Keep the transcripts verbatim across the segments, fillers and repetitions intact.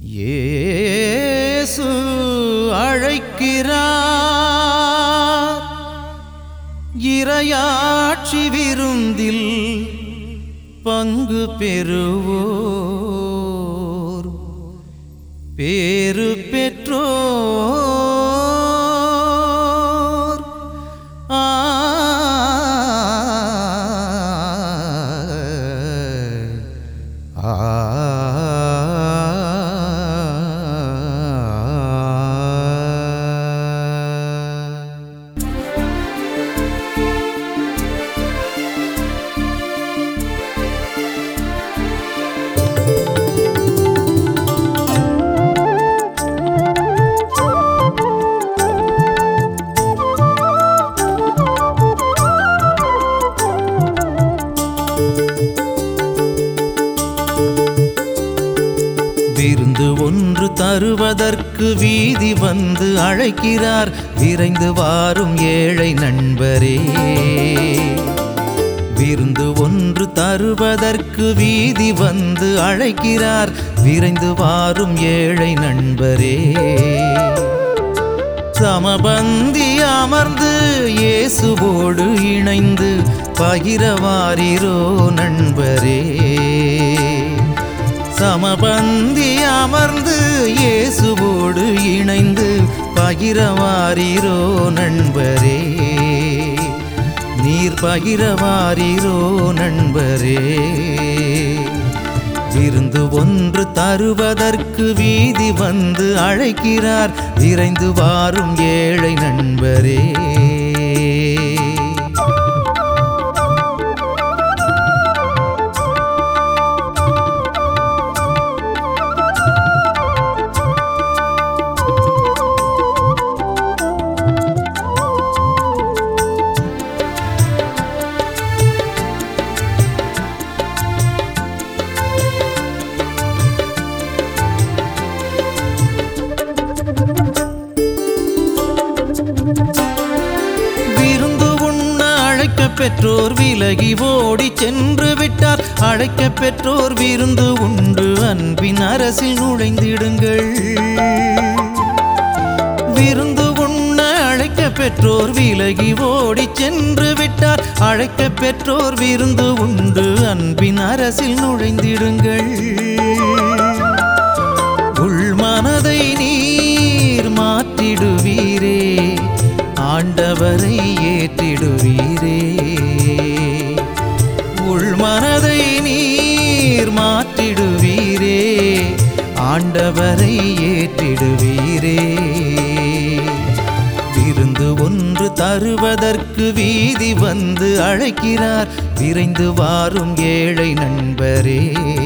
இயேசு அழைக்கிறார் இறையாட்சி விருந்தில் பங்கு பெறுவோர் பேறு பெற்றோர். ஆ ஆ விருந்து ஒன்று தருவதற்கு வீதி வந்து அழைக்கிறார். விரைந்து வாரும் ஏழை நண்பரே. விருந்து ஒன்று தருவதற்கு வீதி வந்து அழைக்கிறார். விரைந்து வாரும் ஏழை நண்பரே. சமபந்தி அமர்ந்து இயேசுவோடு இணைந்து பகிரவாரிரோ நண்பரே. சமபந்தி அமர்ந்து இயேசுவோடு இணைந்து பகிரவாரிரோ நண்பரே. நீர் பகிரவாரிரோ நண்பரே. விருந்து ஒன்று தருவதற்கு வீதி வந்து அழைக்கிறார். விரைந்து வாரும் ஏழை நண்பரே. பெற்றோர் விலகி ஓடி சென்று விட்டார். அழைக்க பெற்றோர் விருந்து உண்டு அன்பின் அரசில் நுழைந்திடுங்கள். விருந்து உண்ண அழைக்க பெற்றோர் விலகி ஓடி சென்று விட்டார். அழைக்க பெற்றோர் விருந்து உண்டு அன்பின் அரசில் நுழைந்திடுங்கள். உள்மனதை நீர் மாற்றிடுவீரே. ஆண்டவரை ஏற்றிடுவீரே. உள்மனதை நீர் மாற்றிடுவீரே. ஆண்டவரை ஏற்றிடுவீரே. விருந்து ஒன்று தருவதற்கு வீதி வந்து அழைக்கிறார். விரைந்து வாரும் ஏழை நண்பரே.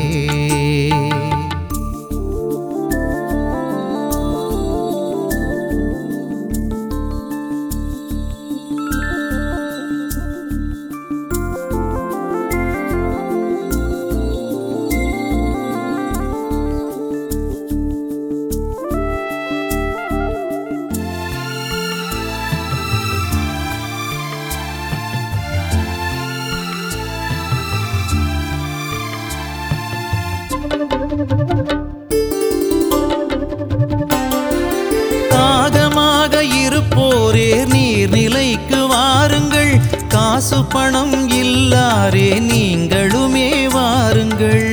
தாகமாக இருப்போரே நீர்நிலைக்கு வாருங்கள். காசு பணம் இல்லாரே நீங்களுமே வாருங்கள்.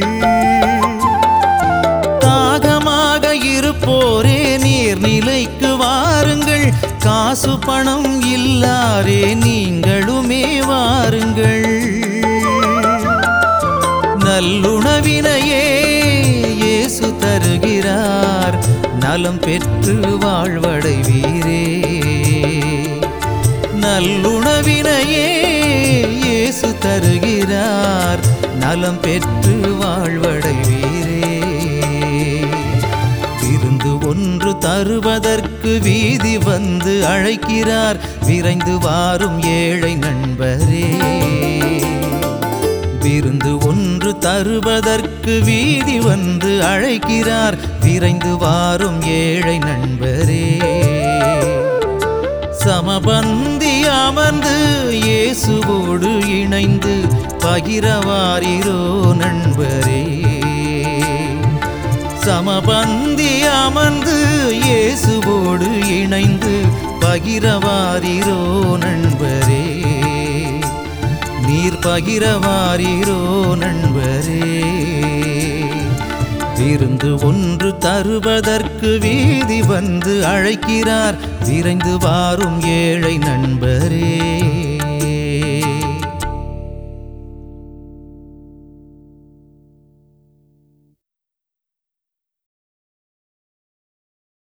தாகமாக இருப்போரே நீர்நிலைக்கு வாருங்கள். காசு பணம் இல்லாரே நீங்களுமே வாருங்கள். நல்லுணவினையே இயேசு தருகிறார். நலம் பெற்று வாழ்வடைவீரே. நல்லுணவினையே இயேசு தருகிறார். நலம் பெற்று வாழ்வடைவீரே. விருந்து ஒன்று தருவதற்கு வீதி வந்து அழைக்கிறார். விரைந்து வாரும் ஏழை நண்பரே. விருந்து ஒன்று தருவதற்கு வீதி வந்து அழைக்கிறார். விரைந்து வாரும் ஏழை நண்பரே. சமபந்தி அமர்ந்து இயேசுவோடு இணைந்து பகிரவாரிரோ நண்பரே. சமபந்தி அமர்ந்து இயேசுவோடு இணைந்து பகிரவாரீரோ நண்பரே, நீர் பகிரவாரீரோ நண்பரே. விருந்து ஒன்று தருவதற்கு வீதி வந்து அழைக்கிறார், விரைந்து வாரும் ஏழை நண்பரே.